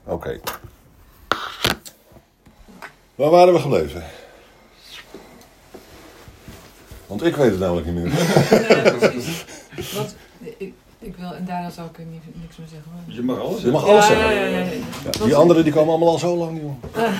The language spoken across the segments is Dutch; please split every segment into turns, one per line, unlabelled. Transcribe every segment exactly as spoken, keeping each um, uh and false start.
Oké. Okay. Waar waren we gebleven? Want ik weet het namelijk niet meer.
Nee, precies. Wat, ik, ik wil, en daarna zal ik er niet, niks meer zeggen. Maar...
Je mag alles
Je mag alles
ja,
zeggen.
Ja, ja, ja, ja.
Ja, die anderen die komen allemaal al zo lang, joh.
Okay.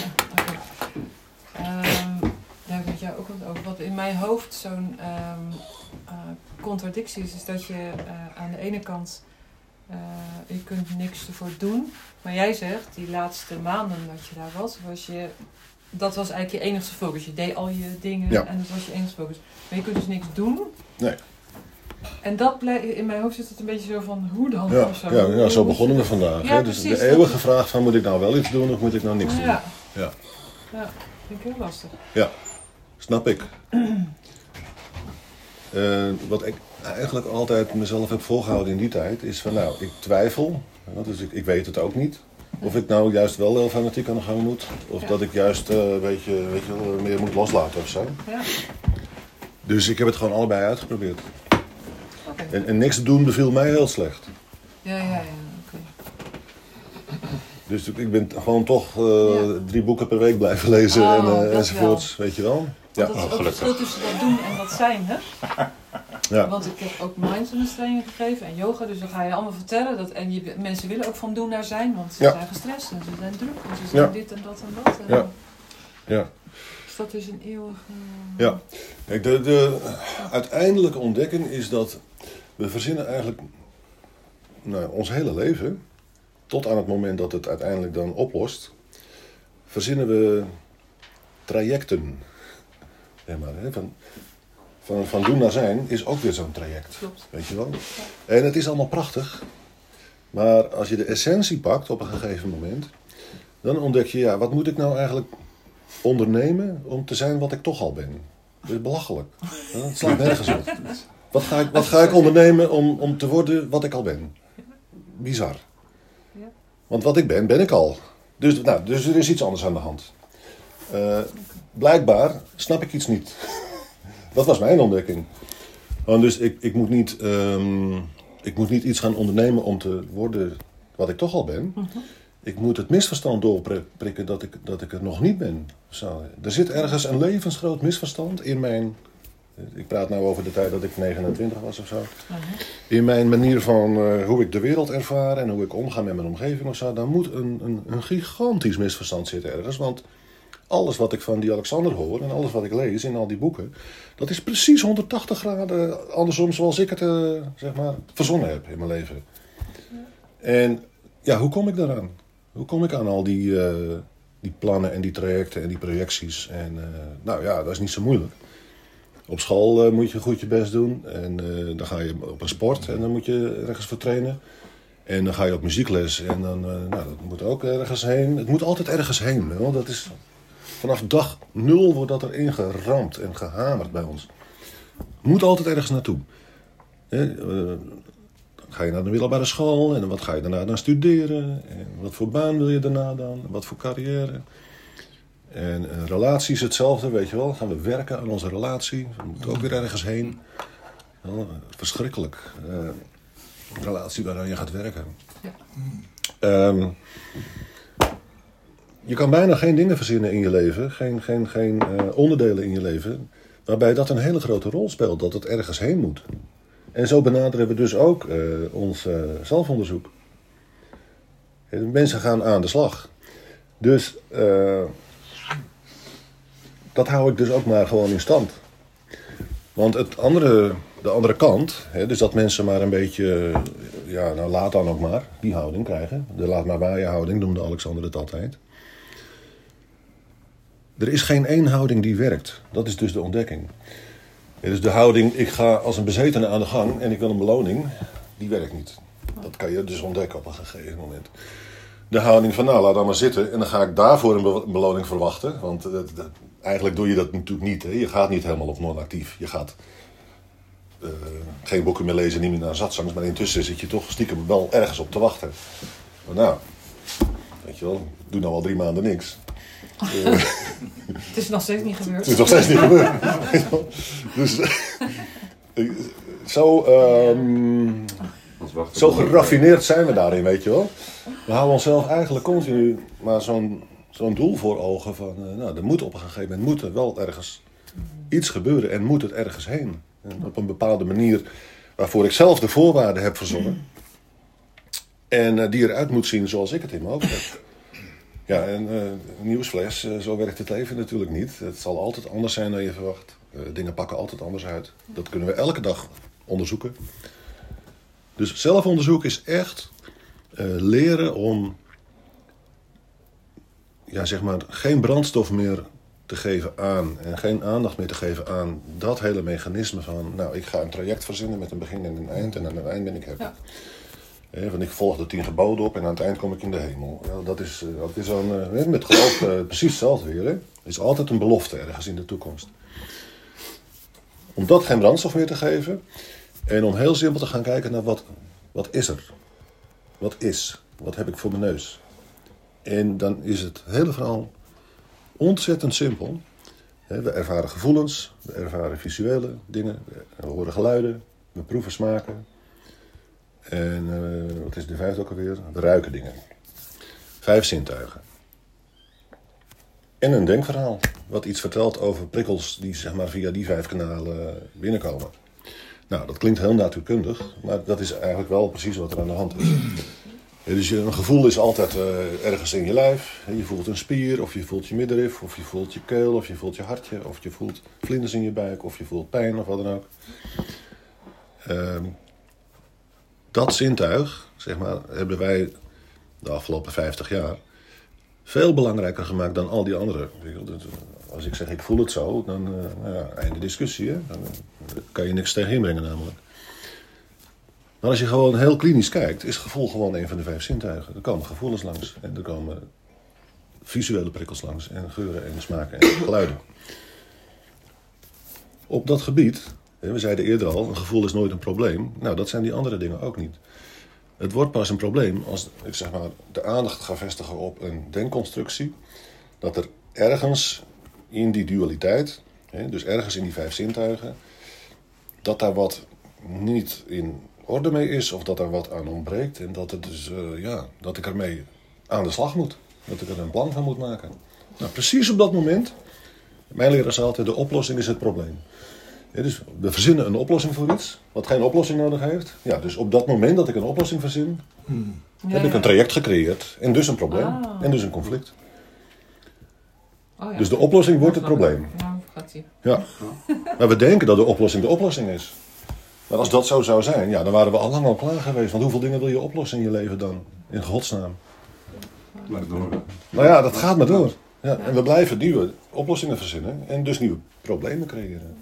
Um, daar heb ik met jou ook wat over. Wat in mijn hoofd zo'n um, uh, contradictie is, is dat je uh, aan de ene kant, uh, je kunt niks ervoor doen. Maar jij zegt, die laatste maanden dat je daar was, was je, dat was eigenlijk je enigste focus. Je deed al je dingen
ja.
en dat was je enigste focus. Maar je kunt dus niks doen.
Nee.
En dat blij, in mijn hoofd zit het een beetje zo van, hoe dan?
Ja,
of zo.
ja, ja, zo begonnen we vandaag.
Ja,
hè? Dus
precies,
de eeuwige vraag van, moet ik nou wel iets doen of moet ik nou niks doen?
Ja.
Ja.
Ja, vind ik heel lastig.
Ja, snap ik. uh, wat ik eigenlijk altijd mezelf heb voorgehouden in die tijd, is van nou, ik twijfel. Dus ik, ik weet het ook niet. Of ik nou juist wel heel fanatiek aan de gang moet. Of ja. dat ik juist uh, weet je, weet je, meer moet loslaten of zo.
Ja.
Dus ik heb het gewoon allebei uitgeprobeerd.
Okay.
En, en niks doen beviel mij heel slecht.
Ja, ja, ja. Oké. Okay.
Dus ik ben gewoon toch uh, ja. drie boeken per week blijven lezen
oh,
en, uh, enzovoorts, weet je wel.
Want
ja.
dat is ook het verschil tussen dat doen en dat zijn, hè?
Ja.
Want ik heb ook mindfulness trainingen gegeven en yoga, dus dan ga je allemaal vertellen. Dat, en je, mensen willen ook van doen naar zijn, want ze ja. zijn gestrest en ze zijn druk en ze zijn ja. dit en dat en dat. En
ja. ja.
Dus dat is een eeuwige...
Ja. Kijk, de, de uiteindelijke ontdekking is dat we verzinnen eigenlijk nou, ons hele leven, tot aan het moment dat het uiteindelijk dan oplost, verzinnen we trajecten. Ja, maar, hè, van, van, van doen naar zijn is ook weer zo'n traject.
Klopt.
Weet je wel? Ja. En het is allemaal prachtig. Maar als je de essentie pakt op een gegeven moment, dan ontdek je, ja, wat moet ik nou eigenlijk ondernemen om te zijn wat ik toch al ben? Dat is belachelijk. Het slaat nergens op. Wat ga ik, wat ga ik ondernemen om, om te worden wat ik al ben? Bizar. Want wat ik ben, ben ik al. Dus, nou, dus er is iets anders aan de hand. Uh, blijkbaar snap ik iets niet. Dat was mijn ontdekking. Want dus ik, ik, moet niet, um, ik moet niet iets gaan ondernemen om te worden wat ik toch al ben. Uh-huh. Ik moet het misverstand doorprikken dat ik, dat ik er nog niet ben. Zo, er zit ergens een levensgroot misverstand in mijn... Ik praat nou over de tijd dat ik negenentwintig was of zo. Uh-huh. In mijn manier van uh, hoe ik de wereld ervaar en hoe ik omga met mijn omgeving of zo. Daar moet een, een, een gigantisch misverstand zitten ergens. Want alles wat ik van die Alexander hoor en alles wat ik lees in al die boeken, dat is precies honderdtachtig graden andersom zoals ik het uh, zeg maar, verzonnen heb in mijn leven. Ja. En ja, hoe kom ik daaraan? Hoe kom ik aan al die, uh, die plannen en die trajecten en die projecties? En uh, nou ja, dat is niet zo moeilijk. Op school uh, moet je goed je best doen. En uh, dan ga je op een sport en dan moet je ergens voor trainen. En dan ga je op muziekles en dan, uh, nou, dat moet ook ergens heen. Het moet altijd ergens heen. Hè? Dat is, vanaf dag nul wordt dat erin geramd en gehamerd bij ons. Het moet altijd ergens naartoe. Hè? Uh, dan ga je naar de middelbare school en wat ga je daarna dan studeren? En wat voor baan wil je daarna dan? Wat voor carrière? En uh, relaties hetzelfde, weet je wel. Gaan we werken aan onze relatie. We moeten ook weer ergens heen. Ja, verschrikkelijk. Uh, een relatie waaraan je gaat werken. Ja. Um, je kan bijna geen dingen verzinnen in je leven. Geen, geen, geen uh, onderdelen in je leven. Waarbij dat een hele grote rol speelt. Dat het ergens heen moet. En zo benaderen we dus ook uh, ons uh, zelfonderzoek. De mensen gaan aan de slag. Dus... Uh, Dat hou ik dus ook maar gewoon in stand. Want het andere, de andere kant, hè, dus dat mensen maar een beetje, ja, nou laat dan ook maar, die houding krijgen. De laat maar waaien houding noemde Alexander het altijd. Er is geen één houding die werkt. Dat is dus de ontdekking. Ja, dus de houding, ik ga als een bezetene aan de gang en ik wil een beloning, die werkt niet. Dat kan je dus ontdekken op een gegeven moment. De houding van, nou, laat dan maar zitten en dan ga ik daarvoor een beloning verwachten. Want dat, dat, eigenlijk doe je dat natuurlijk niet. Hè? Je gaat niet helemaal op non-actief. Je gaat uh, geen boeken meer lezen, niet meer naar zatzangs. Maar intussen zit je toch stiekem wel ergens op te wachten. Maar nou, weet je wel, ik doe nou al drie maanden niks. Uh,
het is nog steeds niet gebeurd.
Het is nog steeds niet gebeurd. Dus uh, zo... Um,
wachten.
Zo geraffineerd zijn we daarin, weet je wel. We houden onszelf eigenlijk continu maar zo'n, zo'n doel voor ogen van... Uh, nou, er moet op een gegeven moment moet er wel ergens iets gebeuren en moet het ergens heen. En op een bepaalde manier waarvoor ik zelf de voorwaarden heb verzonnen. En uh, die eruit moet zien zoals ik het in mijn hoofd heb. Ja, en uh, nieuwsflash, uh, zo werkt het leven natuurlijk niet. Het zal altijd anders zijn dan je verwacht. Uh, dingen pakken altijd anders uit. Dat kunnen we elke dag onderzoeken. Dus zelfonderzoek is echt uh, leren om ja, zeg maar, geen brandstof meer te geven aan en geen aandacht meer te geven aan dat hele mechanisme van, nou, ik ga een traject verzinnen met een begin en een eind en aan het eind ben ik happy. Ja. Eh, want ik volg de tien geboden op en aan het eind kom ik in de hemel. Ja, dat is, uh, dat is zo'n, uh, met geloof uh, precies hetzelfde weer. Hè? Er is altijd een belofte ergens in de toekomst. Om dat geen brandstof meer te geven en om heel simpel te gaan kijken naar wat, wat is er? Wat is? Wat heb ik voor mijn neus? En dan is het hele verhaal ontzettend simpel. We ervaren gevoelens, we ervaren visuele dingen, we horen geluiden, we proeven smaken. En uh, wat is de vijfde ook alweer? We ruiken dingen. Vijf zintuigen. En een denkverhaal, wat iets vertelt over prikkels die zeg maar, via die vijf kanalen binnenkomen. Nou, dat klinkt heel natuurkundig, maar dat is eigenlijk wel precies wat er aan de hand is. Ja, dus een gevoel is altijd uh, ergens in je lijf. Je voelt een spier, of je voelt je middenrif, of je voelt je keel, of je voelt je hartje, of je voelt vlinders in je buik, of je voelt pijn, of wat dan ook. Uh, dat zintuig, zeg maar, hebben wij de afgelopen vijftig jaar veel belangrijker gemaakt dan al die andere. Als ik zeg ik voel het zo, dan uh, nou ja, einde discussie. Hè? Dan kan je niks tegen inbrengen namelijk. Maar als je gewoon heel klinisch kijkt, is gevoel gewoon een van de vijf zintuigen. Er komen gevoelens langs en er komen visuele prikkels langs en geuren en smaken en geluiden. Op dat gebied, we zeiden eerder al, een gevoel is nooit een probleem. Nou, dat zijn die andere dingen ook niet. Het wordt pas een probleem als ik zeg maar, de aandacht ga vestigen op een denkconstructie. Dat er ergens in die dualiteit, dus ergens in die vijf zintuigen, dat daar wat niet in orde mee is of dat er wat aan ontbreekt. En dat, het dus, uh, ja, dat ik ermee aan de slag moet. Dat ik er een plan van moet maken. Nou, precies op dat moment, mijn leraar zei altijd, de oplossing is het probleem. Ja, dus we verzinnen een oplossing voor iets, wat geen oplossing nodig heeft. Ja, dus op dat moment dat ik een oplossing verzin, hmm. ja, heb ja. ik een traject gecreëerd. En dus een probleem. Ah. En dus een conflict. Oh, ja. Dus de oplossing wordt het probleem.
Nou, gaat ie.
Ja. Maar we denken dat de oplossing de oplossing is. Maar als dat zo zou zijn, ja, dan waren we al lang al klaar geweest. Want hoeveel dingen wil je oplossen in je leven dan? In godsnaam.
Blijf door.
Nou ja, dat gaat maar door. Ja, en we blijven nieuwe oplossingen verzinnen. En dus nieuwe problemen creëren.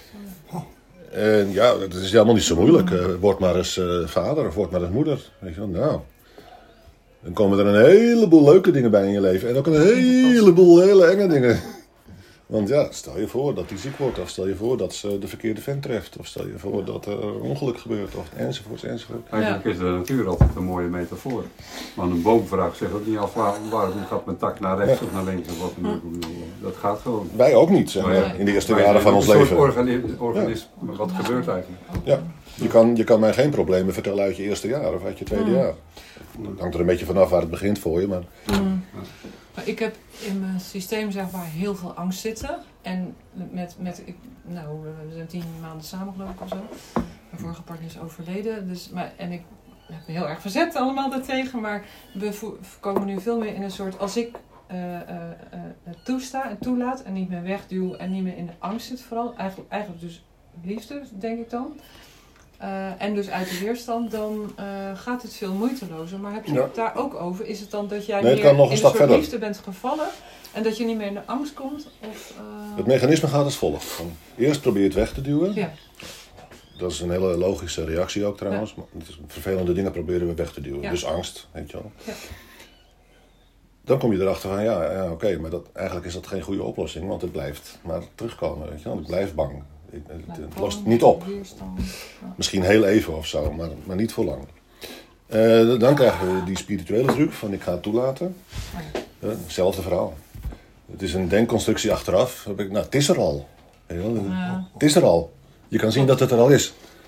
En ja, dat is helemaal niet zo moeilijk. Uh, word maar eens uh, vader of word maar eens moeder. Weet je wel, nou. Dan komen er een heleboel leuke dingen bij in je leven. En ook een heleboel hele enge dingen. Want ja, stel je voor dat hij ziek wordt. Of stel je voor dat ze de verkeerde vent treft. Of stel je voor dat er een ongeluk gebeurt. Of enzovoort, enzovoort.
Eigenlijk is de natuur altijd een mooie metafoor. Want een boom vraagt zich ook niet af waarom gaat mijn tak naar rechts ja. of naar links. Of wat dan ook. Dat gaat gewoon.
Wij ook niet, zeg maar, ja. in de eerste wij jaren van ons leven.
Een soort organisme. Organis ja. Wat gebeurt eigenlijk?
Ja, je kan, je kan mij geen problemen vertellen uit je eerste jaar of uit je tweede mm. jaar. Dat hangt er een beetje vanaf waar het begint voor je. Maar...
Mm. Ik heb in mijn systeem zeg maar heel veel angst zitten. En met, met ik, nou, we zijn tien maanden samen geloof ik of zo. Mijn vorige partner is overleden. Dus, maar, en ik heb me heel erg verzet allemaal daartegen. Maar we vo- komen nu veel meer in een soort, als ik uh, uh, uh, toesta en toelaat en niet meer wegduw en niet meer in de angst zit vooral. Eigenlijk, eigenlijk dus liefde, denk ik dan. Uh, en dus uit de weerstand, dan uh, gaat het veel moeitelozer. Maar heb je ja. het daar ook over? Is het dan dat jij
nee,
meer in een, een soort
verder.
liefde bent gevallen en dat je niet meer in de angst komt? Of, uh...
Het mechanisme gaat als volgt. Eerst probeer je het weg te duwen.
Ja.
Dat is een hele logische reactie ook trouwens. Ja. Vervelende dingen proberen we weg te duwen. Ja. Dus angst, weet je wel. Ja. Dan kom je erachter van, ja, ja oké, okay, maar dat, eigenlijk is dat geen goede oplossing. Want het blijft maar terugkomen, weet je wel. Het blijft bang. Het, het, het lost niet op. Misschien heel even of zo, maar, maar niet voor lang. Uh, dan krijgen we die spirituele truc van ik ga het toelaten. Uh, hetzelfde verhaal. Het is een denkconstructie achteraf. Nou, het is er al. Ja. Het is er al. Je kan zien dat het er al is.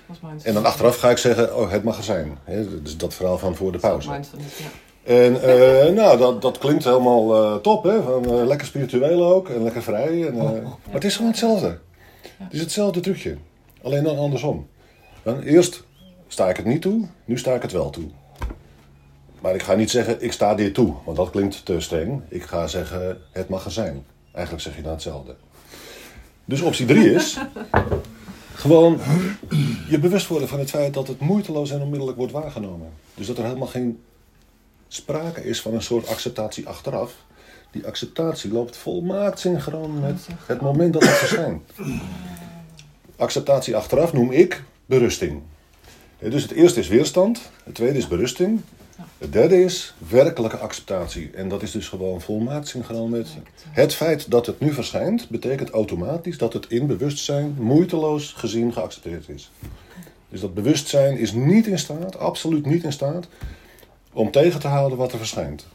was mindfulness.
En dan achteraf ga ik zeggen, oh, het magazijn. Hè? Dus dat verhaal van voor de pauze.
Mindfulness, ja.
En uh, nou, dat, dat klinkt helemaal uh, top, hè? Van, uh, lekker spiritueel ook en lekker vrij. En, uh, maar het is gewoon hetzelfde. Het is hetzelfde trucje. Alleen dan andersom. Dan eerst sta ik het niet toe, nu sta ik het wel toe. Maar ik ga niet zeggen, ik sta dit toe, want dat klinkt te streng. Ik ga zeggen, het magazijn. Eigenlijk zeg je dan hetzelfde. Dus optie drie is gewoon je bewust worden van het feit dat het moeiteloos en onmiddellijk wordt waargenomen. Dus dat er helemaal geen sprake is van een soort acceptatie achteraf. Die acceptatie loopt volmaakt synchroon met het moment dat het verschijnt. Acceptatie achteraf noem ik berusting. Dus het eerste is weerstand, het tweede is berusting. Het derde is werkelijke acceptatie. En dat is dus gewoon volmaakt synchroon met het feit dat het nu verschijnt, betekent automatisch dat het in bewustzijn moeiteloos gezien geaccepteerd is. Dus dat bewustzijn is niet in staat, absoluut niet in staat, om tegen te houden wat er verschijnt.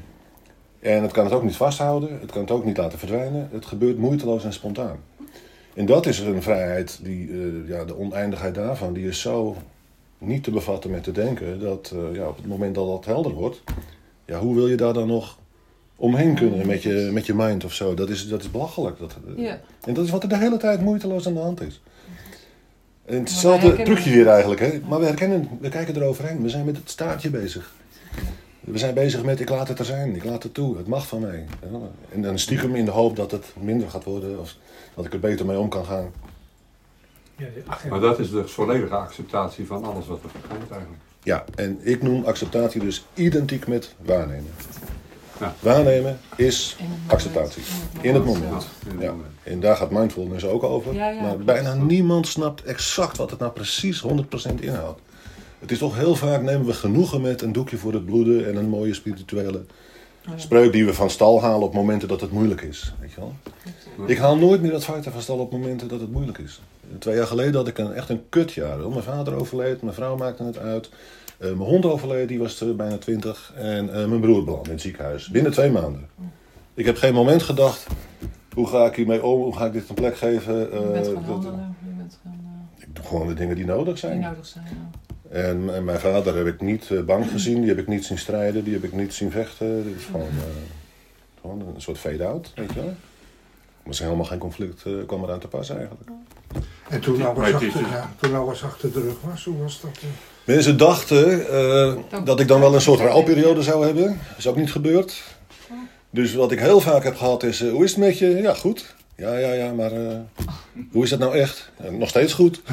En het kan het ook niet vasthouden, het kan het ook niet laten verdwijnen. Het gebeurt moeiteloos en spontaan. En dat is een vrijheid, die, uh, ja, de oneindigheid daarvan, die is zo niet te bevatten met te denken, dat uh, ja, op het moment dat dat helder wordt, ja, hoe wil je daar dan nog omheen kunnen met je, met je mind of zo? Dat is, dat is belachelijk. Dat, uh,
Ja.
En dat is wat er de hele tijd moeiteloos aan de hand is. En hetzelfde trucje weer eigenlijk, hè? Maar we herkennen, we kijken eroverheen. We zijn met het staartje bezig. We zijn bezig met, ik laat het er zijn, ik laat het toe, het mag van mij. En dan stiekem in de hoop dat het minder gaat worden, of dat ik er beter mee om kan gaan.
Ja, ja. Maar dat is de volledige acceptatie van alles wat er verschijnt eigenlijk.
Ja, en ik noem acceptatie dus identiek met waarnemen.
Ja.
Waarnemen is
In het moment.
acceptatie. In het moment. Ja. En daar gaat mindfulness ook over.
Ja, ja,
maar
klopt.
bijna niemand snapt exact wat het nou precies honderd procent inhoudt. Het is toch heel vaak nemen we genoegen met een doekje voor het bloeden en een mooie spirituele
Oh ja.
spreuk die we van stal halen op momenten dat het moeilijk is. Weet je wel? Ik haal nooit meer dat fighter van stal op momenten dat het moeilijk is. Twee jaar geleden had ik een, echt een kutjaar. Mijn vader overleed, mijn vrouw maakte het uit. Uh, mijn hond overleed, die was uh, bijna twintig. En uh, mijn broer belandde in het ziekenhuis. Binnen twee maanden. Ik heb geen moment gedacht, hoe ga ik hiermee om? Hoe ga ik dit een plek geven? Uh,
Je bent gaan
dat-
handelen, je bent gaan, uh,
ik doe gewoon de dingen die nodig zijn.
die nodig zijn. Ja.
En, en mijn vader heb ik niet uh, bang gezien, die heb ik niet zien strijden, die heb ik niet zien vechten. Dit is gewoon, uh, gewoon een soort fade-out, weet je wel. Er was helemaal geen conflict, uh, kwam eraan te pas eigenlijk.
En toen alles,
Maar het is
achter,
dus-
ja, toen alles achter de rug was, hoe was dat? eh?
Mensen dachten uh, dat ik dan wel een soort rouwperiode zou hebben. Dat is ook niet gebeurd. Dus wat ik heel vaak heb gehad is, uh, hoe is het met je? Ja, goed. Ja, ja, ja, maar uh, hoe is dat nou echt? Ja, nog steeds goed.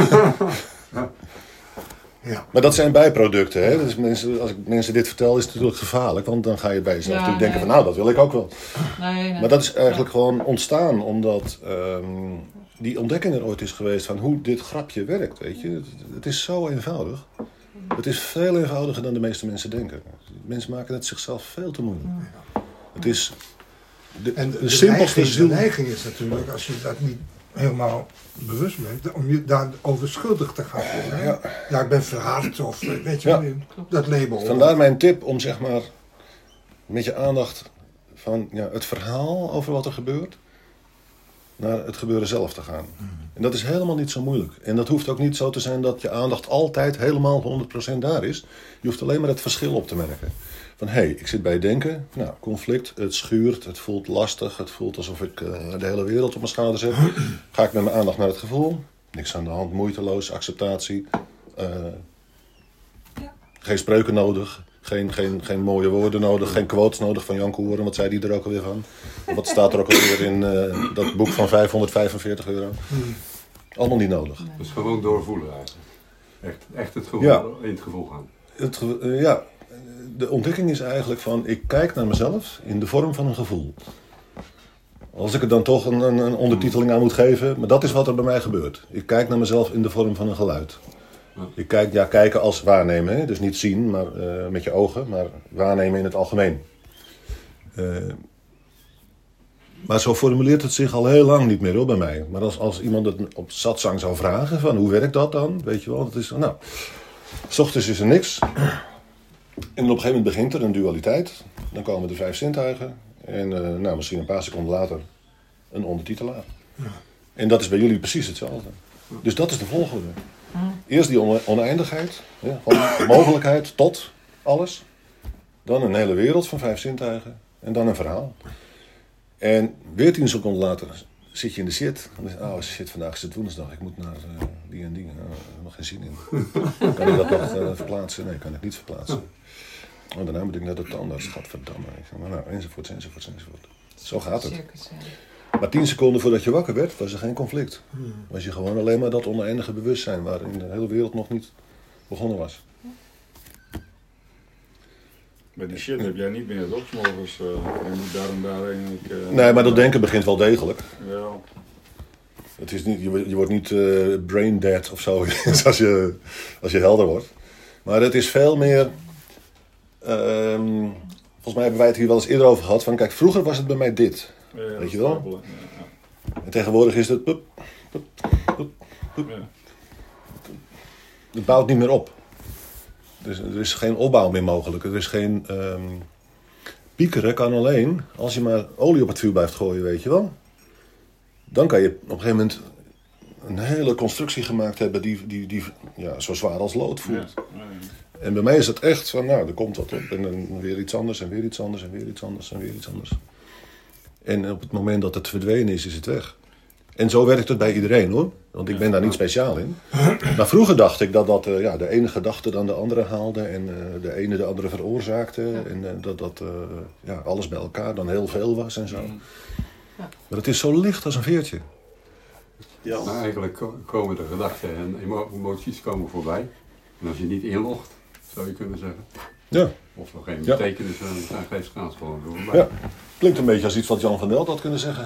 Ja.
Maar dat zijn bijproducten. Hè? Dus mensen, als ik mensen dit vertel is het natuurlijk gevaarlijk. Want dan ga je bij jezelf
Ja,
natuurlijk denken
nee.
van nou, dat wil ik ook wel.
Nee, nee.
Maar dat is eigenlijk gewoon ontstaan omdat um, die ontdekking er ooit is geweest van hoe dit grapje werkt. Weet je? Het, het is zo eenvoudig. Het is veel eenvoudiger dan de meeste mensen denken. Mensen maken het zichzelf veel te moeilijk. Het is de,
En de,
de
de,
simpelste
neiging, de
ziel.
neiging is natuurlijk, als je dat niet helemaal bewust bent, om je daarover schuldig te gaan voelen. hè?
Ja.
Ja, ik ben verhard of eh, weet je
Ja.
wel, dat label.
Vandaar mijn tip om zeg maar met je aandacht van ja, het verhaal over wat er gebeurt naar het gebeuren zelf te gaan. En dat is helemaal niet zo moeilijk. En dat hoeft ook niet zo te zijn dat je aandacht altijd helemaal honderd procent daar is. Je hoeft alleen maar het verschil op te merken. Van hé, hey, ik zit bij denken, nou, conflict, het schuurt, het voelt lastig, het voelt alsof ik uh, de hele wereld op mijn schouders heb. Ga ik met mijn aandacht naar het gevoel, niks aan de hand, moeiteloos, acceptatie. Uh,
Ja.
Geen spreuken nodig, geen, geen, geen mooie woorden nodig, geen quotes nodig van Jan Koeren, wat zei die er ook alweer van? Wat staat er ook alweer in uh, dat boek van vijfhonderdvijfenveertig euro? Allemaal niet nodig.
Nee.
Dus gewoon doorvoelen eigenlijk. Echt, echt het gevoel,
Ja.
in het gevoel gaan.
Het, ge- uh, ja, de ontdekking is eigenlijk van, ik kijk naar mezelf in de vorm van een gevoel. Als ik er dan toch een, een, een ondertiteling aan moet geven, maar dat is wat er bij mij gebeurt. Ik kijk naar mezelf in de vorm van een geluid.
Ja.
Ik kijk, ja, kijken als waarnemen, hè? Dus niet zien maar, uh, met je ogen, maar waarnemen in het algemeen. Uh, maar zo formuleert het zich al heel lang niet meer hoor, bij mij. Maar als, als iemand het op satsang zou vragen, van hoe werkt dat dan? Weet je wel, het is, nou, 's ochtends is er niks. En op een gegeven moment begint er een dualiteit. Dan komen de vijf zintuigen. En uh, nou, misschien een paar seconden later een ondertitelaar.
Ja.
En dat is bij jullie precies hetzelfde. Dus dat is de volgorde.
Hm.
eerst die one- oneindigheid, ja, van mogelijkheid tot alles. Dan een hele wereld van vijf zintuigen. En dan een verhaal. En weer tien seconden later zit je in de shit. Dan is, oh shit, vandaag is het woensdag. Ik moet naar uh, die en die. Oh, ik heb nog geen zin in. Kan ik dat nog uh, verplaatsen? Nee, kan ik niet verplaatsen. Oh, daarna moet ik naar de tandarts. Gadverdamme. Maar nou, enzovoort, enzovoort, enzovoort. Zo gaat het.
Circus, ja.
Maar tien seconden voordat je wakker werd, was er geen conflict. Was je gewoon alleen maar dat oneindige bewustzijn waarin de hele wereld nog niet begonnen was.
Met die shit heb jij niet meer, toch? 's Morgens, uh, je moet daar en daar eigenlijk... Uh,
Nee, maar dat denken begint wel degelijk.
Ja.
Het is niet, je, je wordt niet uh, brain dead of zo als, je, als je helder wordt. Maar het is veel meer... Um, volgens mij hebben wij het hier wel eens eerder over gehad. Van kijk, vroeger was het bij mij dit.
Ja, ja,
Weet je wel?
stapelen, ja,
En tegenwoordig is het... Pup, pup, pup, pup.
ja. Ja.
Het bouwt niet meer op. Dus er is geen opbouw meer mogelijk. Er is geen... Um, piekeren kan alleen als je maar olie op het vuur blijft gooien, weet je wel. Dan kan je op een gegeven moment een hele constructie gemaakt hebben die, die, die ja, zo zwaar als lood voelt.
Ja, ja, ja.
En bij mij is het echt van, nou, er komt wat op. En dan weer iets anders en weer iets anders en weer iets anders en weer iets anders. En op het moment dat het verdwenen is, is het weg. En zo werkt het bij iedereen hoor. Want ik ben daar niet speciaal in. Maar vroeger dacht ik dat, dat uh, ja, de ene gedachte dan de andere haalde. En uh, de ene de andere veroorzaakte. Ja. En uh, dat, dat uh, ja, alles bij elkaar dan heel veel was en zo. Ja. Maar het is zo licht als een veertje.
Ja. Maar eigenlijk komen de gedachten en emo- emoties komen voorbij. En als je niet inlogt, zou je kunnen zeggen.
Ja.
Of nog geen
Ja.
betekenis aan zijn geestkraans gewoon voorbij.
Ja. Klinkt een beetje als iets wat Jan van Delt had kunnen zeggen.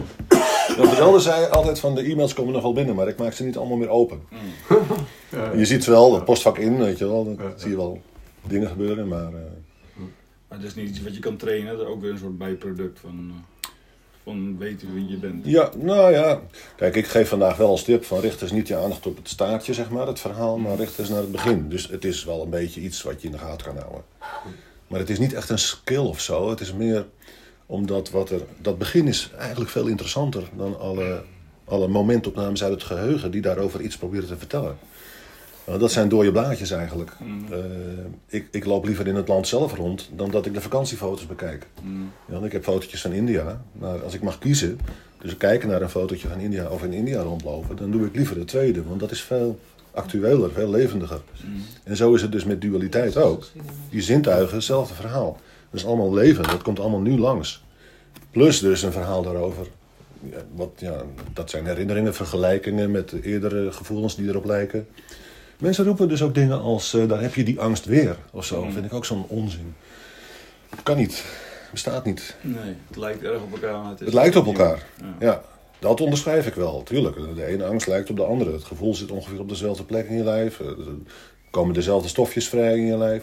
Jan van Delde zei altijd van de e-mails komen nog wel binnen, maar ik maak ze niet allemaal meer open.
Mm.
Ja,
Je ziet wel, het postvak in, weet je wel, dan
Ja.
zie je wel dingen gebeuren, maar... Uh,
Maar het is niet iets wat je kan trainen, dat is ook weer een soort bijproduct van, uh, van weten wie je bent.
Ja, nou ja. Kijk, ik geef vandaag wel als tip van richt eens niet je aandacht op het staartje, zeg maar, het verhaal, maar richt eens naar het begin. Dus het is wel een beetje iets wat je in de gaten kan houden. Maar het is niet echt een skill of zo, het is meer omdat wat er... Dat begin is eigenlijk veel interessanter dan alle, alle momentopnames uit het geheugen die daarover iets proberen te vertellen. Nou, dat zijn dode blaadjes eigenlijk.
Mm.
Uh, ik, ik loop liever in het land zelf rond dan dat ik de vakantiefoto's bekijk.
Mm.
Ja, want ik heb fotootjes van India, maar als ik mag kiezen, dus kijken naar een fotootje van India of in India rondlopen, dan doe ik liever het tweede, want dat is veel actueler, veel levendiger.
Mm.
En zo is het dus met dualiteit ook. Die zintuigen, hetzelfde verhaal. Dat is allemaal leven, dat komt allemaal nu langs. Plus dus een verhaal daarover. Ja, wat, ja, dat zijn herinneringen, vergelijkingen met eerdere gevoelens die erop lijken. Mensen roepen dus ook dingen als, uh, daar heb je die angst weer, of zo.
Mm.
Vind ik ook zo'n onzin. Het kan niet. Bestaat niet.
Nee, het lijkt erg op elkaar. Maar het, is
Het lijkt op elkaar.
Ja.
Ja, dat onderschrijf ik wel, tuurlijk. De ene angst lijkt op de andere. Het gevoel zit ongeveer op dezelfde plek in je lijf. Er komen dezelfde stofjes vrij in je lijf.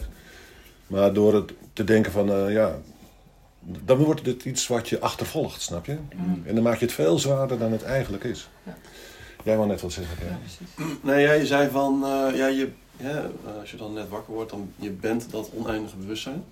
Maar door het te denken van, uh, ja... dan wordt het iets wat je achtervolgt, snap je?
Mm.
En dan maak je het veel zwaarder dan het eigenlijk is.
Ja.
Jij wou net wat zeggen,
Ja,
ja.
precies.
Nee, ja, je zei van, uh, ja, je, ja, als je dan net wakker wordt, dan je bent dat oneindige bewustzijn.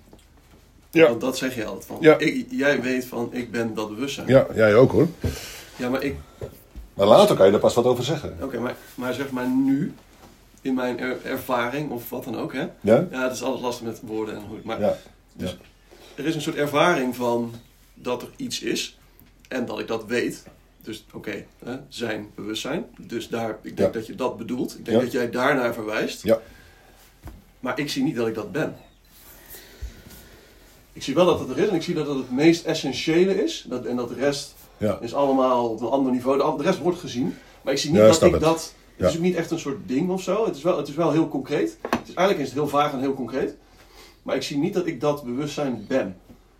Ja.
Want dat zeg je altijd van,
Ja.
ik, jij weet van, ik ben dat bewustzijn.
Ja, jij ook hoor.
Ja, maar ik,
Maar later kan je daar pas wat over zeggen.
oké, maar, maar zeg maar nu, in mijn er- ervaring of wat dan ook, hè.
Ja?
Ja, het is alles lastig met woorden en hoe, maar
Ja.
dus, er is een soort ervaring van dat er iets is en dat ik dat weet. Dus oké, hè, zijn bewustzijn. Dus daar, ik denk
Ja.
dat je dat bedoelt. Ik denk
Ja.
dat jij daarnaar verwijst.
Ja.
Maar ik zie niet dat ik dat ben. Ik zie wel dat het er is en ik zie dat het het meest essentiële is. Dat, en dat de rest
Ja.
is allemaal op een ander niveau. De, de rest wordt gezien. Maar ik zie niet
Ja,
dat
snap
ik
het.
dat... Het
Ja.
is ook niet echt een soort ding of zo. Het is wel, het is wel heel concreet. Het is, eigenlijk is het heel vaag en heel concreet. Maar ik zie niet dat ik dat bewustzijn ben.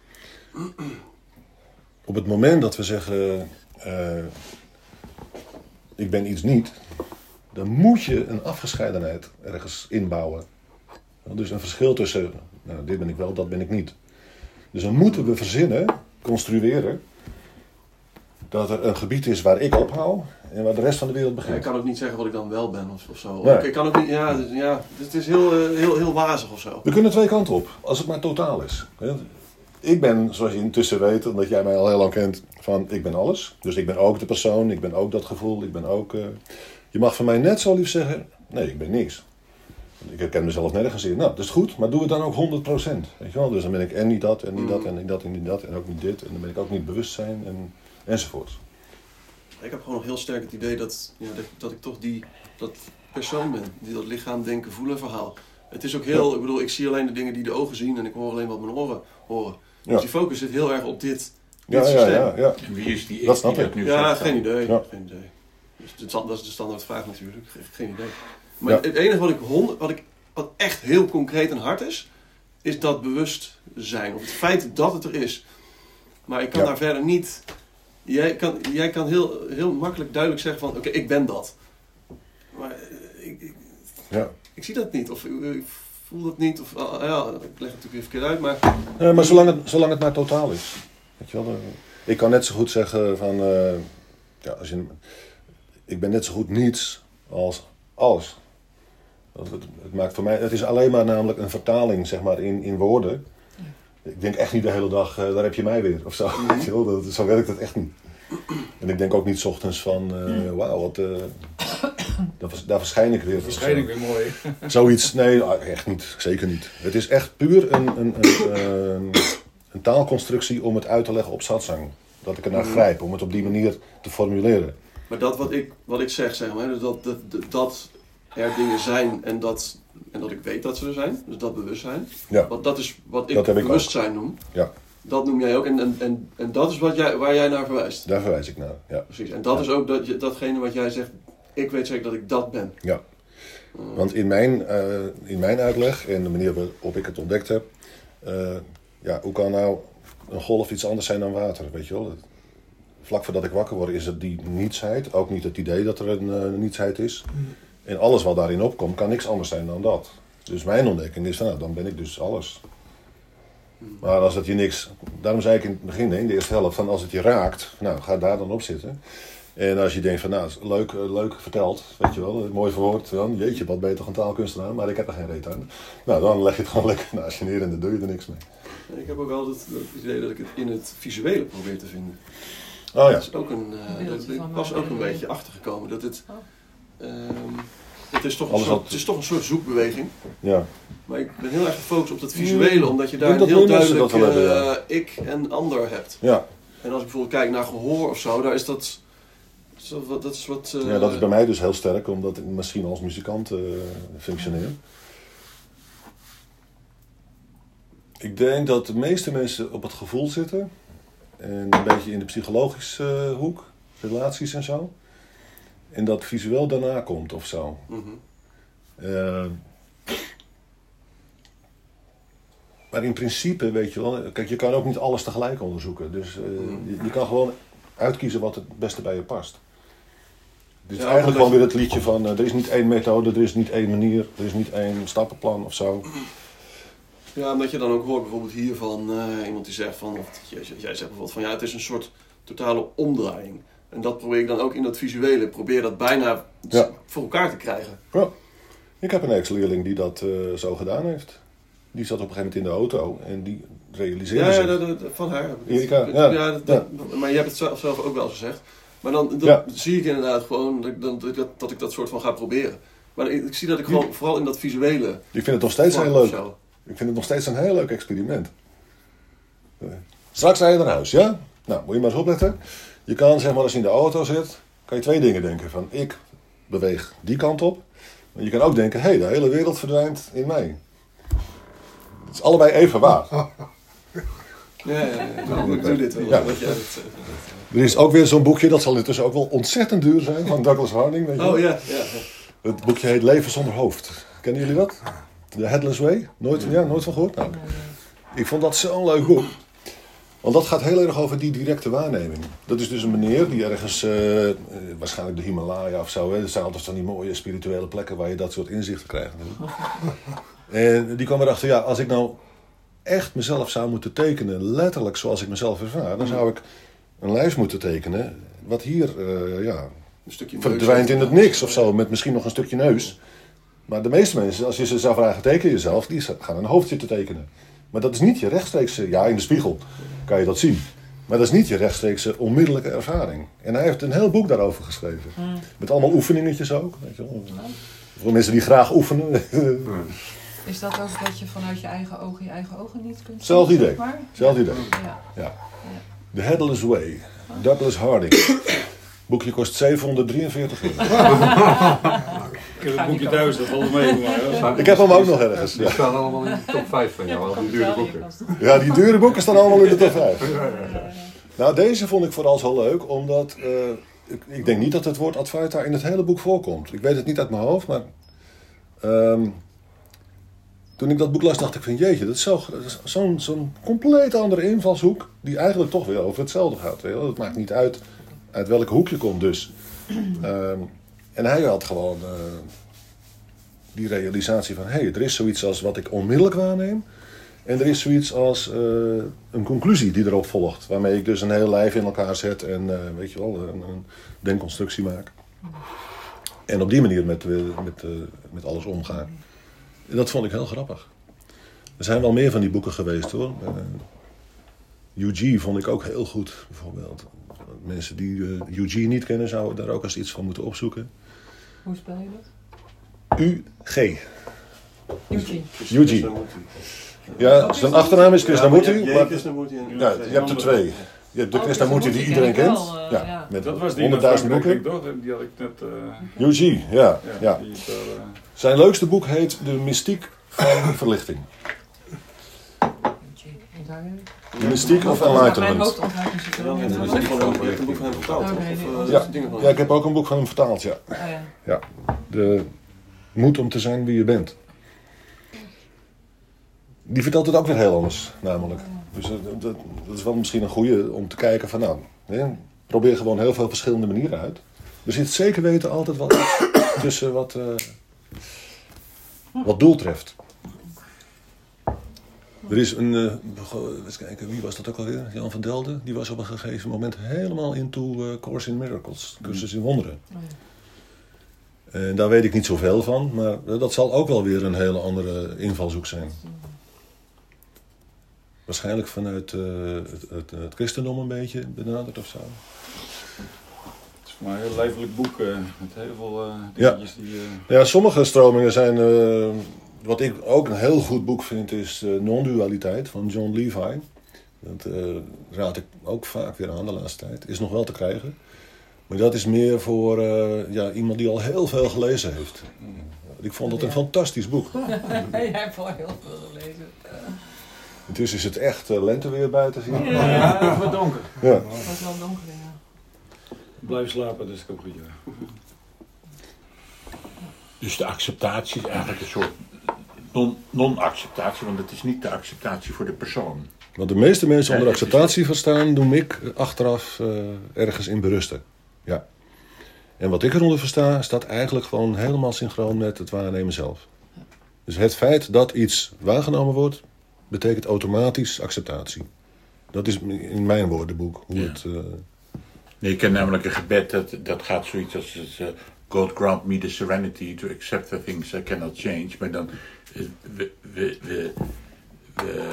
Op het moment dat we zeggen, uh, ik ben iets niet, dan moet je een afgescheidenheid ergens inbouwen. Dus een verschil tussen, nou, dit ben ik wel, dat ben ik niet. Dus dan moeten we verzinnen, construeren, dat er een gebied is waar ik ophoud en waar de rest van de wereld
Ja, ik
begint.
kan ook niet zeggen wat ik dan wel ben of, of zo.
Nee.
Ik, ik kan ook niet, ja, dus, ja dus het is heel, uh, heel, heel wazig of zo.
We kunnen twee kanten op, als het maar totaal is. Ik ben, zoals je intussen weet, omdat jij mij al heel lang kent, van ik ben alles. Dus ik ben ook de persoon, ik ben ook dat gevoel, ik ben ook uh, Je mag van mij net zo lief zeggen, nee, ik ben niks. Ik herken mezelf nergens in. Nou, dat is goed, maar doe het dan ook honderd procent. Weet je wel? Dus dan ben ik en niet dat, en niet dat, en niet dat, en niet dat, en ook niet dit. En dan ben ik ook niet bewustzijn, en, enzovoort.
Ik heb gewoon nog heel sterk het idee dat, ja, dat, dat ik toch die, dat persoon ben. Die dat lichaam, denken, voelen, verhaal. Het is ook heel, ja. ik bedoel, ik zie alleen de dingen die de ogen zien en ik hoor alleen wat mijn oren horen. Dus ja. die focus zit heel erg op dit, dit
ja,
systeem.
Ja, ja, ja.
En wie is die ik
dat snap
die
ik.
dat nu
Ja,
zegt
geen
dan?
idee.
Ja.
geen idee. Dus dat is de standaardvraag natuurlijk. Geen idee. Maar
Ja.
het enige wat ik, honderd, wat ik wat echt heel concreet en hard is, is dat bewustzijn. Of het feit dat het er is. Maar ik kan
Ja.
daar verder niet... Jij kan, jij kan heel, heel makkelijk duidelijk zeggen van, oké, okay, ik ben dat. Maar uh, ik, ik,
Ja.
ik zie dat niet. Of uh, ik voel dat niet. Of, uh, ja, ik leg het natuurlijk weer verkeerd uit, maar...
Uh, maar zolang het, zolang het maar totaal is. Weet je wel, uh, ik kan net zo goed zeggen van... Uh, ja, als je, ik ben net zo goed niets als alles. Het, het, maakt voor mij, het is alleen maar namelijk een vertaling, zeg maar, in, in woorden. Ik denk echt niet de hele dag, uh, daar heb je mij weer, of zo. Mm-hmm. dat, zo werkt het echt niet. En ik denk ook niet 's ochtends van, uh, wauw, wat, uh, daar, daar verschijn ik weer.
Verschijn ik weer mooi.
Zoiets, nee, echt niet, zeker niet. Het is echt puur een, een, een, een, een taalconstructie om het uit te leggen op satsang. Dat ik er naar mm-hmm. grijp, om het op die manier te formuleren.
Maar dat wat ik, wat ik zeg, zeg maar, dus dat, dat, dat er dingen zijn en dat, en dat ik weet dat ze er zijn, dus dat bewustzijn.
Ja.
Wat, dat is wat ik,
Dat heb ik
bewustzijn
ook.
noem.
Ja.
Dat noem jij ook en, en, en, en dat is wat jij, waar jij naar verwijst.
Daar verwijs ik naar, ja.
Precies, en dat
ja.
is ook dat, datgene wat jij zegt, ik weet zeker dat ik dat ben.
Ja, uh. want in mijn, uh, in mijn uitleg en de manier waarop ik het ontdekt heb, uh, ja, hoe kan nou een golf iets anders zijn dan water, weet je wel? Vlak voordat ik wakker word is het die nietsheid, ook niet het idee dat er een uh, nietsheid is. Mm. En alles wat daarin opkomt kan niks anders zijn dan dat. Dus mijn ontdekking is van, nou, dan ben ik dus alles. Mm. Maar als het je niks, daarom zei ik in het begin, in de eerste helft, van als het je raakt, nou, ga daar dan op zitten. En als je denkt van, nou, leuk, leuk verteld, weet je wel, mooi verwoord, dan, jeetje, wat ben je toch een taalkunstenaar, maar ik heb er geen reet aan. Nou, dan leg je het gewoon lekker naast je neer en dan doe je er niks mee.
Ik heb ook altijd het idee dat ik het in het visuele probeer te vinden.
Oh ja.
Dat is ook een, uh, dat, ik was ook een beetje achtergekomen. Dat het, um, het, is toch een soort, het is toch een soort zoekbeweging.
Ja.
Maar ik ben heel erg gefocust op dat visuele, omdat je daar
dat
een heel duidelijk
dat hebben, ja.
uh, ik en ander hebt.
Ja.
En als ik bijvoorbeeld kijk naar gehoor of zo, daar is dat... dat is wat, uh,
ja, dat is bij mij dus heel sterk, omdat ik misschien als muzikant uh, functioneer. Ik denk dat de meeste mensen op het gevoel zitten. En een beetje in de psychologische uh, hoek, relaties en zo. En dat visueel daarna komt of zo.
Mm-hmm.
Uh, maar in principe, weet je wel, kijk, je kan ook niet alles tegelijk onderzoeken. Dus uh, mm-hmm. je, je kan gewoon uitkiezen wat het beste bij je past. Dus ja, eigenlijk gewoon weer het liedje van, uh, er is niet één methode, er is niet één manier, er is niet één stappenplan of zo.
Ja, omdat je dan ook hoort bijvoorbeeld hier van uh, iemand die zegt van, of jij, jij zegt bijvoorbeeld van ja, het is een soort totale omdraaiing. En dat probeer ik dan ook in dat visuele, probeer dat bijna
ja.
voor elkaar te krijgen.
Ja. Ik heb een ex-leerling die dat uh, zo gedaan heeft. Die zat op een gegeven moment in de auto en die realiseerde
ja,
zich.
Ja, dat, dat, van haar.
Erika, ja.
ja, dat,
ja.
Dat, maar je hebt het zelf, zelf ook wel eens gezegd. Maar dan, dan ja. zie ik inderdaad gewoon dat, dat, dat, dat ik dat soort van ga proberen. Maar ik, ik zie dat ik gewoon, ja. vooral in dat visuele...
Ik vind het nog steeds heel leuk. Ik vind het nog steeds een heel leuk experiment. Straks rij je naar huis, ja? Nou, moet je maar eens opletten. Je kan, zeg maar, als je in de auto zit, kan je twee dingen denken. Van, ik beweeg die kant op. Maar je kan ook denken, hé, hey, de hele wereld verdwijnt in mij. Het is allebei even waar.
Ja, ja, ja. Ik doe dit wel. Ja. Dat jij het,
uh, er is ook weer zo'n boekje, dat zal intussen ook wel ontzettend duur zijn, van Douglas Harding. Weet je
oh ja, ja.
Het boekje heet Leven zonder hoofd. Kennen jullie dat? The Headless Way? Nooit, ja, nooit van gehoord? Nou, ik vond dat zo'n leuk boek. Want dat gaat heel erg over die directe waarneming. Dat is dus een meneer die ergens, uh, uh, waarschijnlijk de Himalaya of zo, hè. Dat zijn altijd van die mooie spirituele plekken waar je dat soort inzichten krijgt. En die kwam erachter, ja, als ik nou echt mezelf zou moeten tekenen, letterlijk zoals ik mezelf ervaar, dan zou ik een lijst moeten tekenen, wat hier, uh, ja,
een stukje
verdwijnt in het niks of zo, met misschien nog een stukje neus. Maar de meeste mensen, als je ze zou vragen, teken jezelf, die gaan een hoofd zitten tekenen. Maar dat is niet je rechtstreeks, ja, in de spiegel kan je dat zien. Maar dat is niet je rechtstreekse onmiddellijke ervaring. En hij heeft een heel boek daarover geschreven.
Mm.
Met allemaal oefeningetjes ook. Weet je wel. Voor mensen die graag oefenen.
Is dat ook dat je vanuit je eigen ogen je eigen ogen niet kunt zien?
Zelfde idee.
zeg maar?
Zelfde idee.
Ja.
Ja. The Headless Way. Douglas Harding. Boekje kost zevenhonderddrieënveertig euro.
Ik heb het boekje thuis, dat valt mee voor mij.
Ik heb hem ook nog ergens.
Die
Ja.
staan allemaal in de top vijf van jou, al die dure boeken.
Ja, die dure boeken staan allemaal in de top vijf. Nou, deze vond ik vooral zo leuk, omdat... Uh, ik, ik denk niet dat het woord Advaita in het hele boek voorkomt. Ik weet het niet uit mijn hoofd, maar... Um, toen ik dat boek las, dacht ik van... Jeetje, dat is zo, zo'n zo'n compleet andere invalshoek... die eigenlijk toch weer over hetzelfde gaat. Weet je wel? Het maakt niet uit uit welk hoek je komt dus. Um, en hij had gewoon... Uh, die realisatie van... Hé, hey, er is zoiets als wat ik onmiddellijk waarneem... En er is zoiets als uh, een conclusie die erop volgt. Waarmee ik dus een heel lijf in elkaar zet en uh, weet je wel, een, een denkconstructie maak. En op die manier met, met, uh, met alles omgaan. En dat vond ik heel grappig. Er zijn wel meer van die boeken geweest hoor. Uh, U G vond ik ook heel goed bijvoorbeeld. Mensen die uh, U G niet kennen zouden daar ook eens iets van moeten opzoeken.
Hoe spel je dat?
U G.
U G.
U G. Ja, zijn achternaam is Krishnamurti.
Ja,
Maar,
Krishnamurti en
ja, je hebt er twee. Je hebt de
Oh,
Krishnamurti die
Krishnamurti
iedereen
ken ik
kent.
wel, uh,
Ja,
ja.
met
Dat was die
honderdduizend
Frankrijk,
boeken.
toch? Die had ik net... Uh,
U G, ja. ja.
die is daar, uh,
Zijn leukste boek heet De Mystiek van Verlichting. The Mystique of
Mijn
Enlightenment.
hoofd ontwijkt niet zoveel.
Ja,
Ja,
dat is gewoon een boek van hem vertaald.
Oké,
Of,
nee,
uh,
oh.
Ja.
dingen van
Ja, ik heb ook een boek van hem vertaald, ja.
Oh, ja.
ja. De Moed om te zijn wie je bent. Die vertelt het ook weer heel anders, namelijk. Dus uh, dat, dat is wel misschien een goede om te kijken van nou, hè, probeer gewoon heel veel verschillende manieren uit. Er zit zeker weten altijd wat tussen wat, uh, wat doel treft. Er is een, uh, eens kijken, wie was dat ook alweer? Jan van Delden. Die was op een gegeven moment helemaal into uh, Course in Miracles, cursus in wonderen.
Oh, ja.
En daar weet ik niet zoveel van, maar dat zal ook wel weer een hele andere invalshoek zijn. Waarschijnlijk vanuit uh, het, het, het christendom een beetje benaderd of zo.
het is voor mij een heel lijfelijk boek uh, met heel veel uh, dingetjes die... Uh,
Ja, sommige stromingen zijn... Uh, wat ik ook een heel goed boek vind is uh, Non-dualiteit van John Levi. Dat uh, raad ik ook vaak weer aan de laatste tijd. Is nog wel te krijgen. Maar dat is meer voor uh, ja, iemand die al heel veel gelezen heeft. Ik vond dat een fantastisch boek.
Jij hebt al heel veel gelezen.
Intussen is het echt uh, lenteweer buiten zien.
Ja.
ja, het wordt donker.
Ja.
Het was wel donker, ja.
Blijf slapen, dus ik ook goed. Ja.
Dus de acceptatie is eigenlijk een soort non- non-acceptatie, want het is niet de acceptatie voor de persoon.
Wat de meeste mensen
Ja,
onder
het is-
acceptatie verstaan, noem ik achteraf uh, ergens in berusten. Ja. En wat ik eronder versta, staat eigenlijk gewoon helemaal synchroon met het waarnemen zelf. Dus het feit dat iets waargenomen wordt, betekent automatisch acceptatie. Dat is in mijn woordenboek. Hoe
Ja.
het, uh,
Nee, je kent namelijk een gebed, dat, dat gaat zoiets als... Uh, God grant me the serenity to accept the things I cannot change. Maar dan... Uh, we, we, we, we,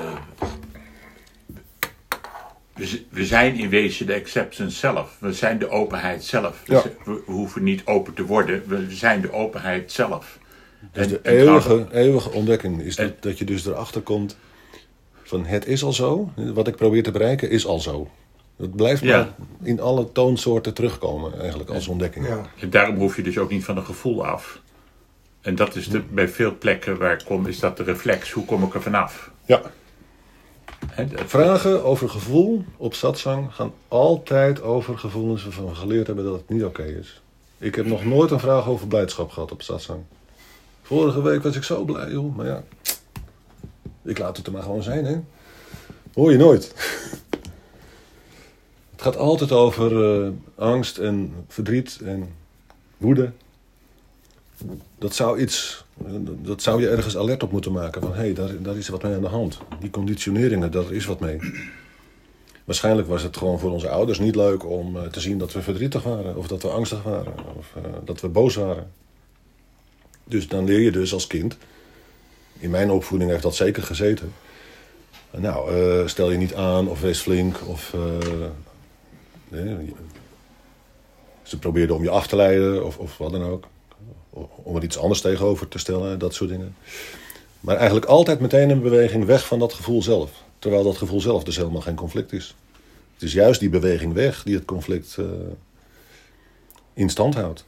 we, we zijn in wezen de acceptance zelf. We zijn de openheid zelf.
Ja.
We, we hoeven niet open te worden. We zijn de openheid zelf.
dus
En-
de
en
eeuwige, eeuwige ontdekking is dat,
En-
dat je dus erachter komt van het is al zo. Wat ik probeer te bereiken is al zo. Dat blijft
Ja.
maar in alle toonsoorten terugkomen eigenlijk als ontdekking.
Ja.
En daarom hoef je dus ook niet van een gevoel af. En dat is de, bij veel plekken waar ik kom, is dat de reflex. Hoe kom ik er vanaf?
Ja.
Hè, dat-
Vragen over gevoel op satsang gaan altijd over gevoelens waarvan we geleerd hebben dat het niet oké is. Ik heb nog nooit een vraag over blijdschap gehad op satsang. Vorige week was ik zo blij, joh. Maar ja, ik laat het er maar gewoon zijn, hè. Hoor je nooit. Het gaat altijd over uh, angst en verdriet en woede. Dat zou iets, dat zou je ergens alert op moeten maken. Van hé, hey, daar, daar is wat mee aan de hand. Die conditioneringen, daar is wat mee. Waarschijnlijk was het gewoon voor onze ouders niet leuk om uh, te zien dat we verdrietig waren. Of dat we angstig waren. Of uh, dat we boos waren. Dus dan leer je dus als kind. In mijn opvoeding heeft dat zeker gezeten. Nou, uh, stel je niet aan of wees flink. Of, uh, nee, ze probeerden om je af te leiden of, of wat dan ook. Om er iets anders tegenover te stellen, dat soort dingen. Maar eigenlijk altijd meteen een beweging weg van dat gevoel zelf. Terwijl dat gevoel zelf dus helemaal geen conflict is. Het is juist die beweging weg die het conflict uh, in stand houdt.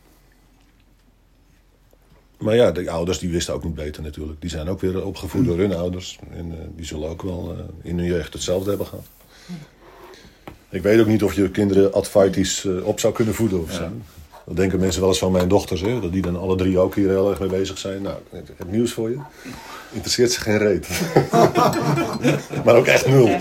Maar ja, de ouders die wisten ook niet beter natuurlijk. Die zijn ook weer opgevoed door hun ouders. En uh, die zullen ook wel uh, in hun jeugd hetzelfde hebben gehad. Ik weet ook niet of je kinderen advaitisch uh, op zou kunnen voeden of zo. Ja. Dat denken mensen wel eens van mijn dochters. Hè? Dat die dan alle drie ook hier heel erg mee bezig zijn. Nou, ik heb nieuws voor je. Interesseert ze geen reet. Maar ook echt nul.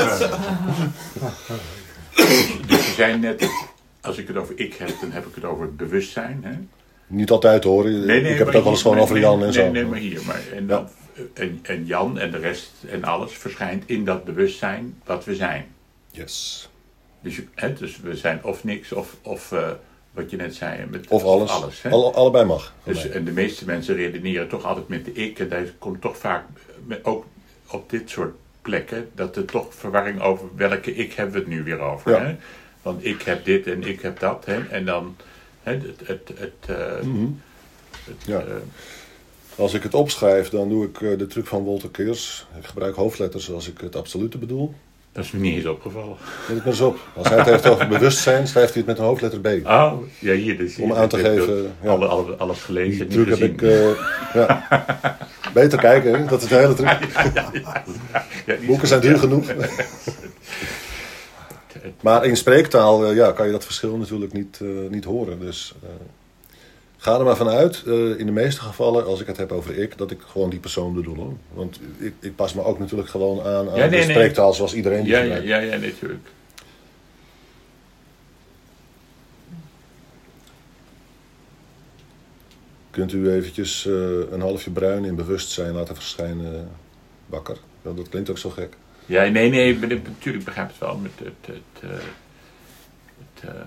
Dus we zijn net... Als ik het over ik heb, dan heb ik het over het bewustzijn. Hè?
Niet altijd hoor.
Nee, nee,
ik heb het ook wel eens gewoon
nee,
over Jan
nee,
en zo.
Nee, nee, maar hier. Maar, en, dan, ja. en, en Jan en de rest en alles verschijnt in dat bewustzijn wat we zijn.
Yes.
Dus, hè, dus we zijn of niks of, of uh, wat je net zei. Met,
of alles.
Of alles hè?
Alle, allebei mag.
Dus, en de meeste mensen redeneren toch altijd met de ik. En daar komt toch vaak, met, ook op dit soort plekken, dat er toch verwarring over welke ik hebben we het nu weer over.
Ja.
Hè? Want ik heb dit en ik heb dat. Hè? En dan hè, het... het, het, uh,
mm-hmm.
het
ja.
uh,
Als ik het opschrijf, dan doe ik uh, de truc van Walter Keers. Ik gebruik hoofdletters als ik het absolute bedoel.
Dat is me niet eens opgevallen.
Let ik maar eens op. Als hij het heeft over bewustzijn, schrijft hij het met een hoofdletter B.
Oh, ja, hier. Dus
Om aan te geven...
Ja. Alle, alle, alles gelezen.
Die truc heb ik... Uh, ja. Beter kijken, hè? Dat is de hele truc.
Ja, ja, ja, ja, ja. Ja,
boeken zijn duur genoeg. Maar in spreektaal uh, ja, kan je dat verschil natuurlijk niet, uh, niet horen. Dus uh, ga er maar vanuit, uh, in de meeste gevallen, als ik het heb over ik, dat ik gewoon die persoon bedoel. Hoor. Want ik, ik pas me ook natuurlijk gewoon aan, aan ja, nee, de spreektaal nee. zoals iedereen die
ja,
gebruikt.
Ja, ja, ja, natuurlijk.
Kunt u eventjes uh, een halfje bruin in bewustzijn laten verschijnen, Bakker? Ja, dat klinkt ook zo gek.
Ja, nee, nee, ik, ik, natuurlijk begrijp het wel met het... het, uh, het uh...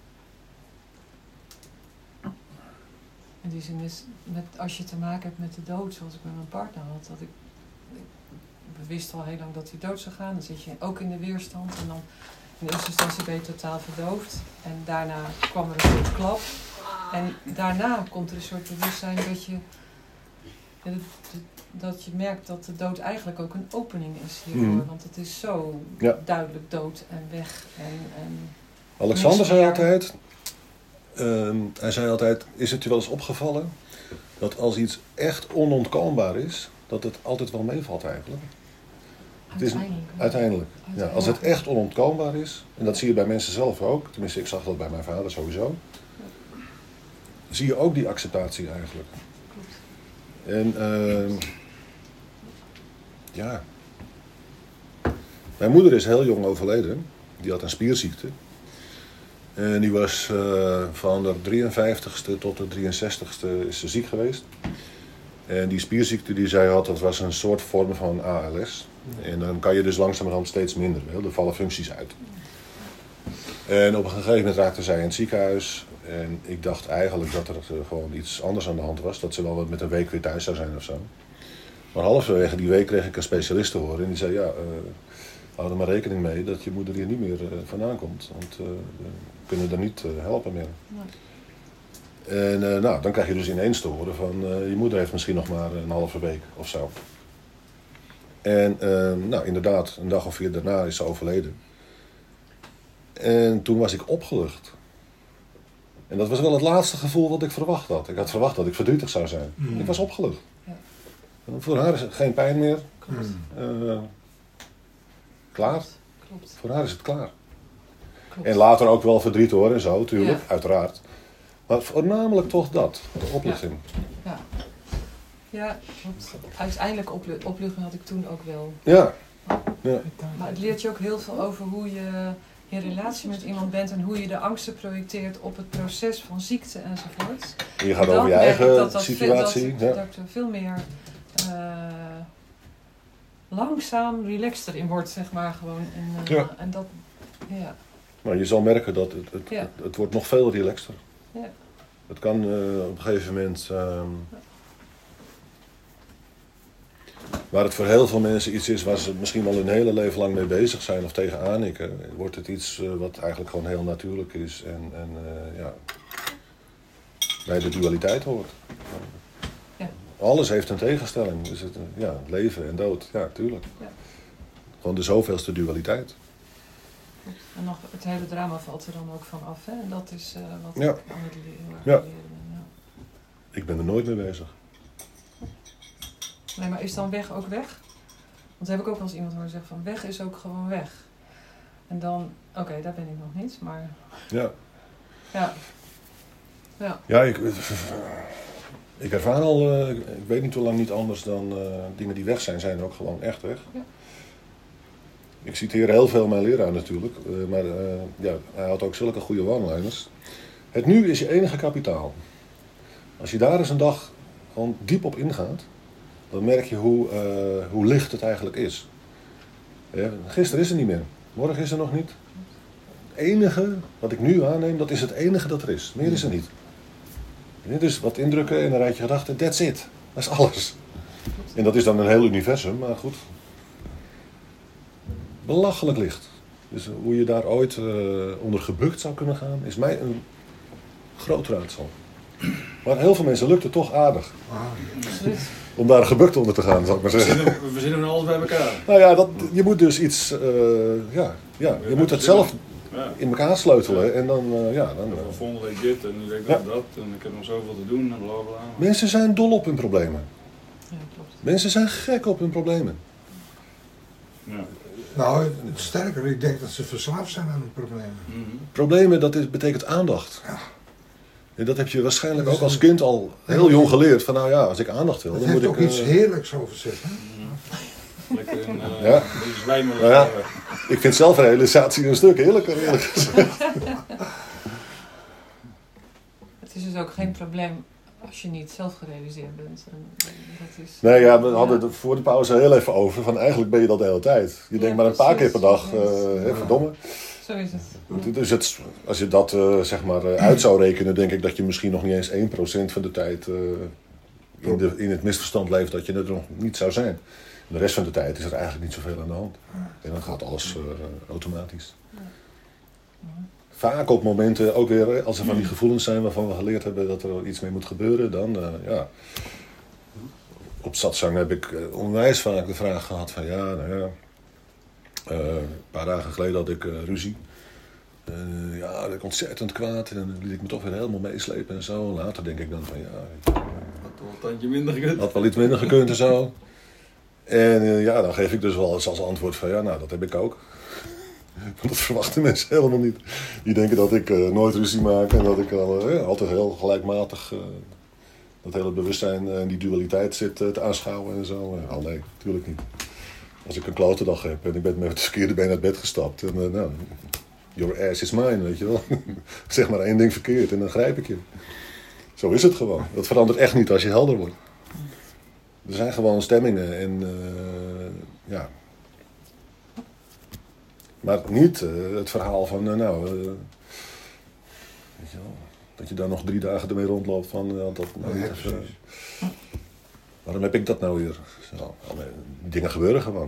In die zin is, met, als je te maken hebt met de dood, zoals ik met mijn partner had, dat ik, ik we wisten al heel lang dat hij dood zou gaan. Dan zit je ook in de weerstand en dan in eerste instantie ben je totaal verdoofd. En daarna kwam er een soort klap. En daarna komt er een soort bewustzijn dat je... Ja, dat, dat je merkt dat de dood eigenlijk ook een opening is hiervoor. Mm. Want het is zo ja. duidelijk dood en weg. En, en
Alexander zei altijd... Uh, hij zei altijd, is het je wel eens opgevallen... dat als iets echt onontkoombaar is... dat het altijd wel meevalt eigenlijk?
Uiteindelijk.
Het is, uiteindelijk. Ja, als het echt onontkoombaar is... en dat zie je bij mensen zelf ook... tenminste, ik zag dat bij mijn vader sowieso... zie je ook die acceptatie eigenlijk. En uh, ja, mijn moeder is heel jong overleden. Die had een spierziekte. En die was uh, van de drieënvijftigste tot de drieënzestigste is ze ziek geweest. En die spierziekte die zij had, dat was een soort vorm van A L S. En dan kan je dus langzamerhand steeds minder. Er vallen functies uit. En op een gegeven moment raakte zij in het ziekenhuis. En ik dacht eigenlijk dat er gewoon iets anders aan de hand was. Dat ze wel met een week weer thuis zou zijn of zo. Maar halverwege die week kreeg ik een specialist te horen. En die zei, ja, uh, hou er maar rekening mee dat je moeder hier niet meer uh, vandaan komt. Want uh, we kunnen er niet uh, helpen meer. Nee. En uh, nou, dan krijg je dus ineens te horen van... Uh, je moeder heeft misschien nog maar een halve week of zo. En uh, nou, inderdaad, een dag of vier daarna is ze overleden. En toen was ik opgelucht. En dat was wel het laatste gevoel wat ik verwacht had. Ik had verwacht dat ik verdrietig zou zijn. Mm. Ik was opgelucht. Ja. Voor haar is het geen pijn meer. Klopt. Uh, klaar. Klopt. Voor haar is het klaar. Klopt. En later ook wel verdriet hoor en zo, tuurlijk, ja. Uiteraard. Maar voornamelijk toch dat, de opluchting.
Ja, ja. ja want uiteindelijk oplu- opluchting had ik toen ook wel.
Ja. ja.
Maar het leert je ook heel veel over hoe je... in relatie met iemand bent en hoe je de angsten projecteert op het proces van ziekte enzovoort.
Je gaat over je eigen dat dat situatie.
Veel, dat, ja. dat er veel meer uh, langzaam relaxter in wordt, zeg maar gewoon. En, uh, ja. en dat, ja.
Maar je zal merken dat het, het, ja. het, het wordt nog veel relaxter.
Ja.
Het kan uh, op een gegeven moment... Um, waar het voor heel veel mensen iets is waar ze misschien wel hun hele leven lang mee bezig zijn of tegenaan hikken, wordt het iets uh, wat eigenlijk gewoon heel natuurlijk is en, en uh, ja, bij de dualiteit hoort.
Ja.
Alles heeft een tegenstelling. Dus het, uh, ja, leven en dood, ja, tuurlijk.
Ja.
Gewoon de zoveelste dualiteit.
En nog, het hele drama valt er dan ook van af, hè? En dat is uh, wat
Ja.
ik aan het leren,
Ja.
leren ben. Ja.
Ik ben er nooit mee bezig.
Nee, maar is dan weg ook weg? Want heb ik ook wel eens iemand horen zeggen van weg is ook gewoon weg. En dan, oké, okay, daar ben ik nog niet, maar...
Ja.
Ja. Ja.
Ja, ik, ik ervaar al, uh, ik weet niet hoe lang niet anders dan uh, dingen die weg zijn, zijn ook gewoon echt weg.
Ja.
Ik citeer heel veel mijn leraar natuurlijk, uh, maar uh, ja, hij had ook zulke goede one-liners. Het nu is je enige kapitaal. Als je daar eens een dag gewoon diep op ingaat, dan merk je hoe, uh, hoe licht het eigenlijk is. Ja, gisteren is er niet meer, morgen is er nog niet. Het enige wat ik nu aanneem, dat is het enige dat er is. Meer is er niet. Dus wat indrukken en een rijtje gedachten, that's it. Dat is alles. En dat is dan een heel universum, maar goed. Belachelijk licht. Dus hoe je daar ooit uh, onder gebukt zou kunnen gaan, is mij een groot raadsel. Maar heel veel mensen lukt het toch aardig.
Absoluut.
Om daar gebukt onder te gaan, zal ik maar zeggen.
We verzinnen, we verzinnen alles bij elkaar.
Nou ja, dat, je moet dus iets... Uh, ja, ja, je moet het zelf
ja.
in elkaar sleutelen. En dan, uh, ja... Dan, uh,
volgende week dit en nu week ja. dat. En ik heb nog zoveel te doen en bla bla.
Mensen zijn dol op hun problemen.
Ja, klopt.
Mensen zijn gek op hun problemen.
Ja.
Nou, sterker, ik denk dat ze verslaafd zijn aan hun problemen.
Mm-hmm.
Problemen, dat is, betekent aandacht.
Ja.
En dat heb je waarschijnlijk
Dus
ook als kind al heel jong geleerd. Van nou ja, als ik aandacht wil,
dat
dan
heeft
moet
ook
ik... Uh,
iets heerlijks over zich, hè?
Mm-hmm. Lekker in uh,
ja.
deze zwijmelen.
Nou ja, ik vind zelfrealisatie een stuk heerlijker, eerlijk gezegd.
Het is dus ook geen probleem als je niet zelf gerealiseerd bent. En dat is,
Nee, ja, we hadden het voor de pauze heel even over. Van eigenlijk ben je dat de hele tijd. Je
Ja,
denkt maar een paar keer
precies.
per dag, uh,
Ja.
hè, verdomme.
Zo is het.
Dus het, als je dat uh, zeg maar uh, uit zou rekenen, denk ik dat je misschien nog niet eens één procent van de tijd uh, in, de, in het misverstand leeft dat je er nog niet zou zijn. De rest van de tijd is er eigenlijk niet zoveel aan de hand. En dan gaat alles uh, automatisch. Vaak op momenten, ook weer als er van die gevoelens zijn waarvan we geleerd hebben dat er iets mee moet gebeuren, dan uh, ja. Op satsang heb ik uh, onwijs vaak de vraag gehad van ja, nou ja. Uh, een paar dagen geleden had ik uh, ruzie. Uh, ja, dat ik ontzettend kwaad en dan liet ik me toch weer helemaal meeslepen en zo. Later denk ik dan van ja,
Had wel een tandje minder gekund.
had wel iets minder gekund en zo. En uh, ja, dan geef ik dus wel eens als antwoord van ja, nou dat heb ik ook. Want dat verwachten mensen helemaal niet. Die denken dat ik uh, nooit ruzie maak en dat ik al, uh, altijd heel gelijkmatig uh, dat hele bewustzijn en die dualiteit zit uh, te aanschouwen en zo. Uh, oh nee, natuurlijk niet. Als ik een klote dag heb en ik ben met het verkeerde been uit bed gestapt. En uh, nou, your ass is mine, weet je wel. Zeg maar één ding verkeerd en dan grijp ik je. Zo is het gewoon. Dat verandert echt niet als je helder wordt. Er zijn gewoon stemmingen en uh, ja... Maar niet uh, het verhaal van, uh, nou, uh, weet je wel, dat je daar nog drie dagen ermee rondloopt van, uh, dat, nou,
Ja,
dat, uh, waarom heb ik dat nou weer? Zo, nee, dingen gebeuren gewoon.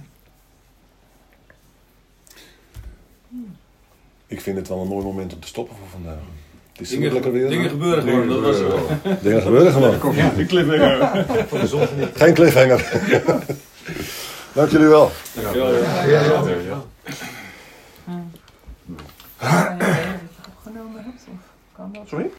Ik vind het wel een mooi moment om te stoppen voor vandaag. Het is
Dingen,
lekker weer.
dingen gebeuren gewoon, dat was zo.
Dingen gebeuren gewoon.
Ja, de cliffhanger.
Van de zon genieten.
Geen cliffhanger. Dank jullie wel.
Dankjewel.
Ja,
Ja,
ja,
ja.
ja. Hmm. Kan je weten dat je opgenomen hebt? Of kan dat?
Sorry?